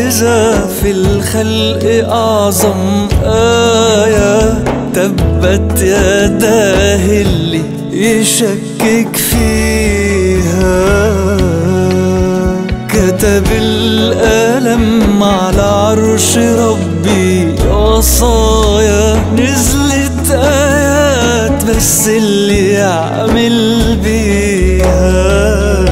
المعجزة في الخلق أعظم آية، تبت يداه اللي يشكك فيها. كتب القلم على عرش ربي وصايا، نزلت آيات بس اللي يعمل بيها.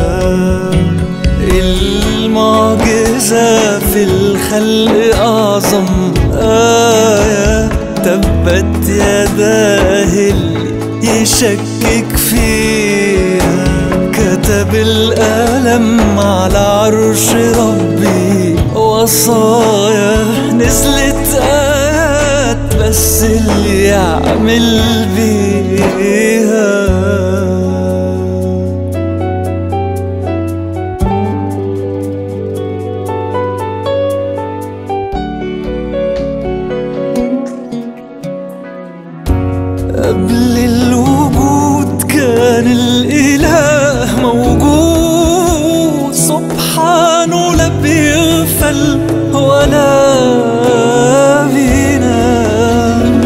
المعجزة في الخلق أعظم آية، تبت يداه اللي يشكك فيها. كتب القلم على عرش ربي وصايا، نزلت آيات بس اللي يعمل بيها. قبل الوجود كان الإله موجود، سبحانه لا بيغفل ولا بينام.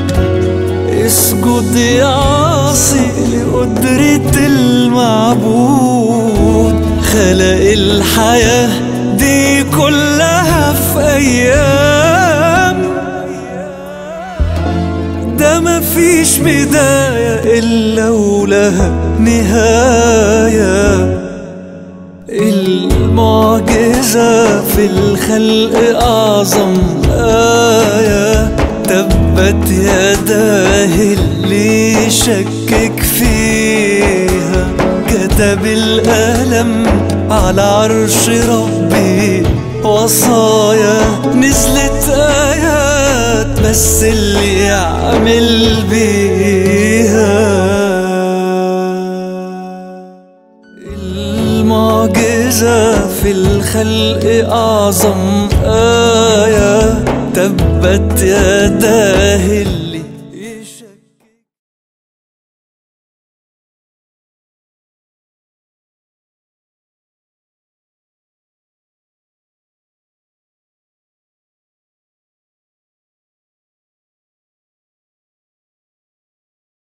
اسجد يا عاصي لقدرة المعبود، خلق الحياة دي كلها في أيام. ده مفيش بداية إلا ولها نهاية. المعجزة في الخلق أعظم آية، تبت يداه اللي يشكك فيها. كتب القلم على عرش ربي وصايا، نزلت آيات بس اللي يعمل بيها. المعجزة في الخلق أعظم آية، تبت يداه